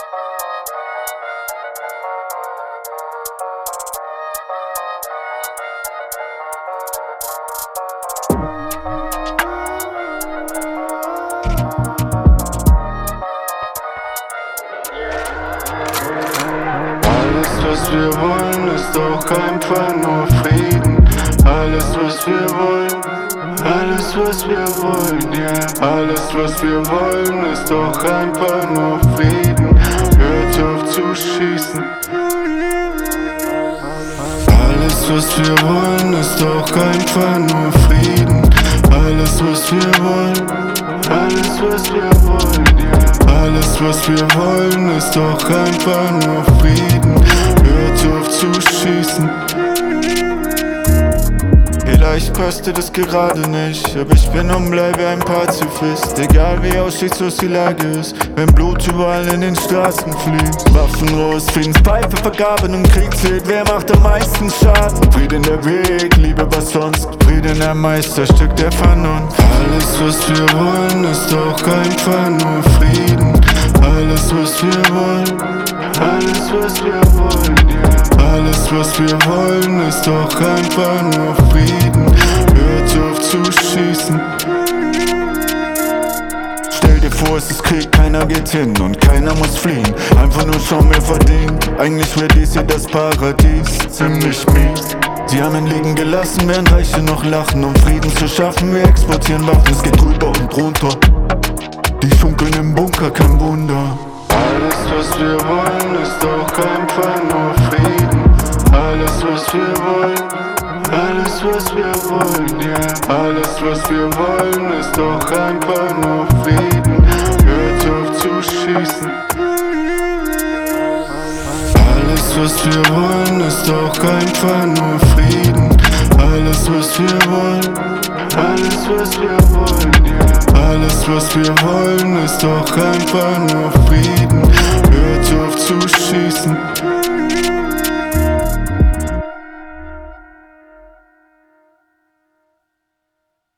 Alles, was wir wollen, ist doch einfach nur Frieden. Alles, was wir wollen, alles, was wir wollen, yeah. Alles, was wir wollen, ist doch einfach nur Frieden. Hört auf zu schießen. Alles, was wir wollen, ist doch einfach nur Frieden. Alles, was wir wollen, alles, was wir wollen, yeah. Alles, was wir wollen, ist doch einfach nur Frieden. Hört auf zu schießen. Vielleicht kostet es gerade nicht, aber ich bin und bleibe ein Pazifist. Egal wie aussichtslos die Lage ist, wenn Blut überall in den Straßen fließt. Waffen raus, Friedenspfeife vergaben und Krieg zählt, wer macht am meisten Schaden? Frieden der Weg, Liebe was sonst, Frieden ein Meisterstück der Vernunft. Alles was wir wollen, ist doch einfach nur Frieden. Alles was wir wollen, alles was wir wollen, yeah. Alles was wir wollen, ist doch einfach nur Frieden. Hört auf zu schießen. Stell dir vor, es ist Krieg, keiner geht hin und keiner muss fliehen. Einfach nur schauen, wer verdient. Eigentlich wäre dies hier das Paradies, ziemlich mies. Sie haben ihn liegen gelassen, während Reiche noch lachen. Um Frieden zu schaffen, wir exportieren Waffen. Es geht drüber und drunter. Die schunkeln im Bunker, kein Wunder. Alles was wir wollen, ist doch einfach nur Frieden. Alles was wir wollen, alles was wir wollen, yeah. Alles was wir wollen, ist doch einfach nur Frieden. Hört auf zu schießen. Alles was wir wollen, ist doch einfach nur Frieden. Alles was wir wollen, alles was wir wollen, yeah. Alles was wir wollen, ist doch einfach nur Frieden. Hört auf zu schießen.